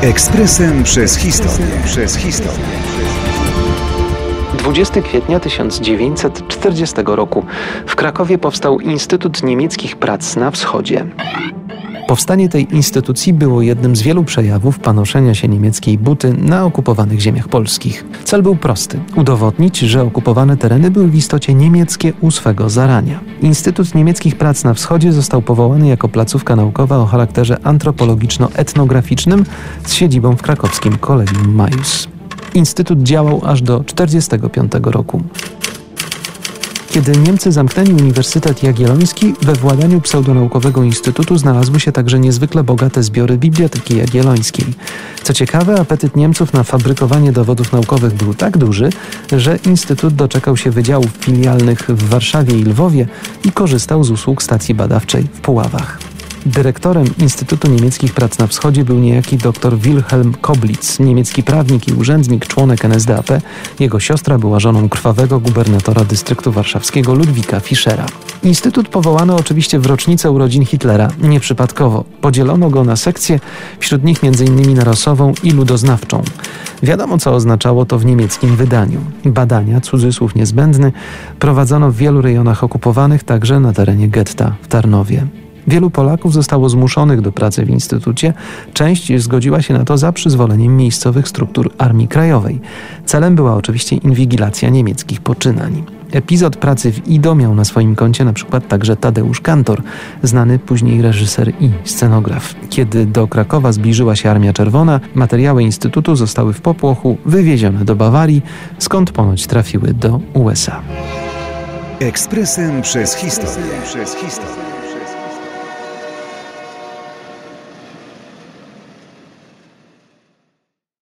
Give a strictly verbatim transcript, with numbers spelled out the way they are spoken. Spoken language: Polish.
Ekspresem przez historię. Przez historię. dwudziestego kwietnia tysiąc dziewięćset czterdziestego roku w Krakowie powstał Instytut Niemieckich Prac na Wschodzie. Powstanie tej instytucji było jednym z wielu przejawów panoszenia się niemieckiej buty na okupowanych ziemiach polskich. Cel był prosty – udowodnić, że okupowane tereny były w istocie niemieckie u swego zarania. Instytut Niemieckich Prac na Wschodzie został powołany jako placówka naukowa o charakterze antropologiczno-etnograficznym z siedzibą w krakowskim Collegium Maius. Instytut działał aż do tysiąc dziewięćset czterdziestego piątego roku. Kiedy Niemcy zamknęli Uniwersytet Jagielloński, we władaniu pseudonaukowego instytutu znalazły się także niezwykle bogate zbiory Biblioteki Jagiellońskiej. Co ciekawe, apetyt Niemców na fabrykowanie dowodów naukowych był tak duży, że instytut doczekał się wydziałów filialnych w Warszawie i Lwowie i korzystał z usług stacji badawczej w Puławach. Dyrektorem Instytutu Niemieckich Prac na Wschodzie był niejaki dr Wilhelm Koblitz, niemiecki prawnik i urzędnik, członek N S D A P. Jego siostra była żoną krwawego gubernatora dystryktu warszawskiego Ludwika Fischera. Instytut powołano oczywiście w rocznicę urodzin Hitlera, nieprzypadkowo. Podzielono go na sekcje, wśród nich między innymi narosową i ludoznawczą. Wiadomo, co oznaczało to w niemieckim wydaniu. Badania, cudzysłów niezbędny, prowadzono w wielu rejonach okupowanych, także na terenie getta w Tarnowie. Wielu Polaków zostało zmuszonych do pracy w instytucie, część zgodziła się na to za przyzwoleniem miejscowych struktur Armii Krajowej. Celem była oczywiście inwigilacja niemieckich poczynań. Epizod pracy w I D O miał na swoim koncie na przykład także Tadeusz Kantor, znany później reżyser i scenograf. Kiedy do Krakowa zbliżyła się Armia Czerwona, materiały instytutu zostały w popłochu wywiezione do Bawarii, skąd ponoć trafiły do U S A. Ekspresem przez historię. Przez historię.